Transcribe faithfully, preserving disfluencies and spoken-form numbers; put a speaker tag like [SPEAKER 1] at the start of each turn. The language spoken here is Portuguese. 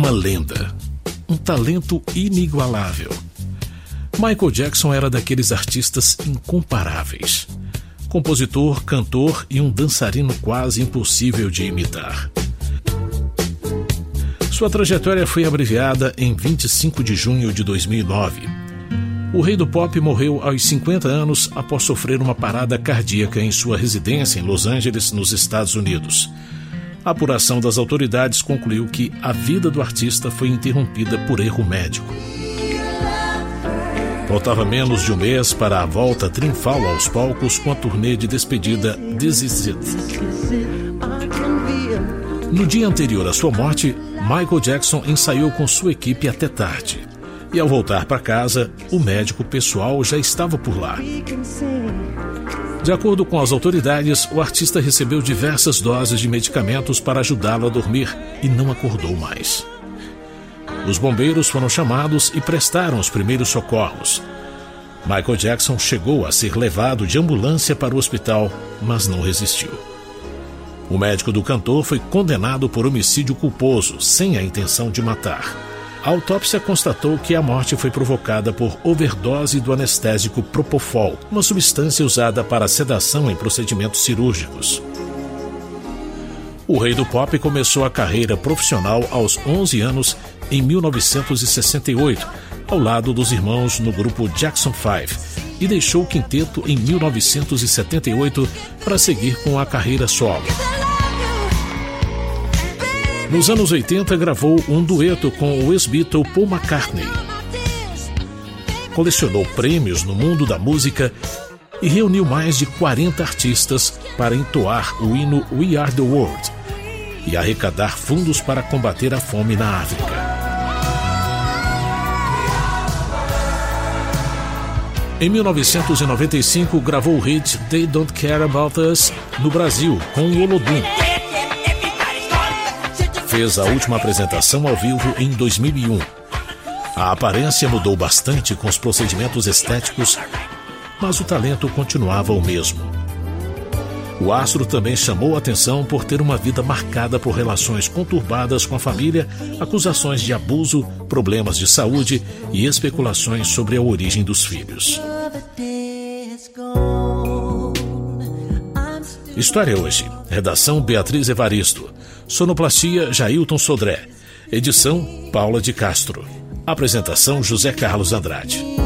[SPEAKER 1] uma lenda, um talento inigualável. Michael Jackson era daqueles artistas incomparáveis. Compositor, cantor e um dançarino quase impossível de imitar. Sua trajetória foi abreviada em vinte e cinco de junho de dois mil e nove. O rei do pop morreu aos cinquenta anos após sofrer uma parada cardíaca em sua residência em Los Angeles, nos Estados Unidos. A apuração das autoridades concluiu que a vida do artista foi interrompida por erro médico. Faltava menos de um mês para a volta triunfal aos palcos com a turnê de despedida This Is It. No dia anterior à sua morte, Michael Jackson ensaiou com sua equipe até tarde. E ao voltar para casa, o médico pessoal já estava por lá. De acordo com as autoridades, o artista recebeu diversas doses de medicamentos para ajudá-lo a dormir e não acordou mais. Os bombeiros foram chamados e prestaram os primeiros socorros. Michael Jackson chegou a ser levado de ambulância para o hospital, mas não resistiu. O médico do cantor foi condenado por homicídio culposo, sem a intenção de matar. A autópsia constatou que a morte foi provocada por overdose do anestésico Propofol, uma substância usada para sedação em procedimentos cirúrgicos. O rei do pop começou a carreira profissional aos onze anos, em mil novecentos e sessenta e oito, ao lado dos irmãos no grupo Jackson Five, e deixou o quinteto em mil novecentos e setenta e oito para seguir com a carreira solo. Nos anos oitenta, gravou um dueto com o ex-Beatle Paul McCartney. Colecionou prêmios no mundo da música e reuniu mais de quarenta artistas para entoar o hino We Are The World e arrecadar fundos para combater a fome na África. Em mil novecentos e noventa e cinco, gravou o hit They Don't Care About Us no Brasil, com o Olodum. Fez a última apresentação ao vivo em dois mil e um. A aparência mudou bastante com os procedimentos estéticos, mas o talento continuava o mesmo. O astro também chamou a atenção por ter uma vida marcada por relações conturbadas com a família, acusações de abuso, problemas de saúde e especulações sobre a origem dos filhos. História Hoje. Redação Beatriz Evaristo. Sonoplastia Jailton Sodré. Edição Paula de Castro. Apresentação José Carlos Andrade.